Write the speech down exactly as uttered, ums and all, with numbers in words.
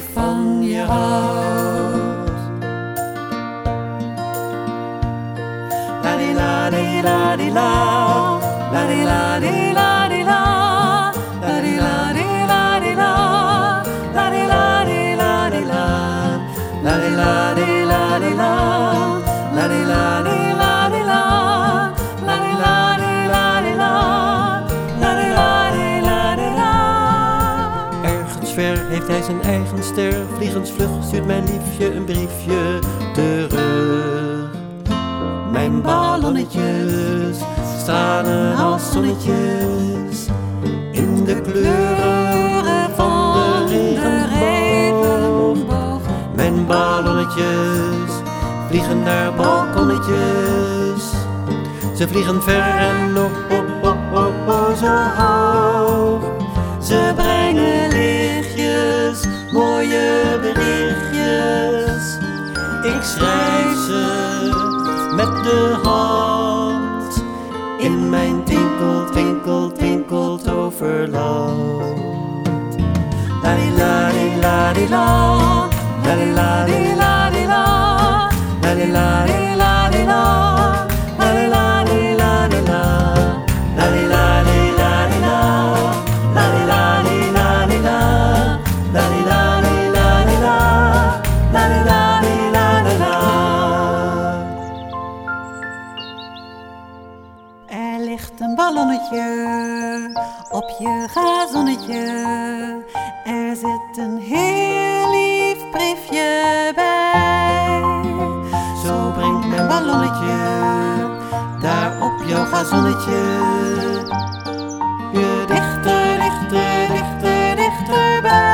van je houd. La-di-la-di-la-di-la, la-di-la-di-la-di-la, la-di-la-di-la-di-la, la-di-la-di-la-di-la, la-di-la-di-la-di-la, la-di-la-di-la-di-la, la-di-la-di-la-di-la, la-di-la-di-la-di-la. Ergens ver heeft hij zijn eigen ster, vliegensvlug stuurt mijn liefje een briefje terug. Mijn ballonnetjes stralen als zonnetjes in de kleuren van de regenboog. Mijn ballonnetjes vliegen naar balkonnetjes. Ze vliegen ver en oh, oh, oh, oh, oh, zo hoog. Ze brengen lichtjes, mooie berichtjes. Ik schrijf ze met de hand in mijn twinkel, twinkel, twinkel toverland. La-di-la-di-la-di-la, la-di-la-di-la-di-la, la-di-la-di-la-di-la, la-di-la-di-la-di-la, la-di-la-di-la-di-la, la-di-la-di-la-di-la, la-di-la-di-la-di-la, la-di-la-di-la-di-la. Er ligt een ballonnetje op je gazonnetje. Er zit een heel lief briefje bij. Zo brengt mijn ballonnetje daar op jouw gazonnetje je dichter, dichter, dichter, dichterbij.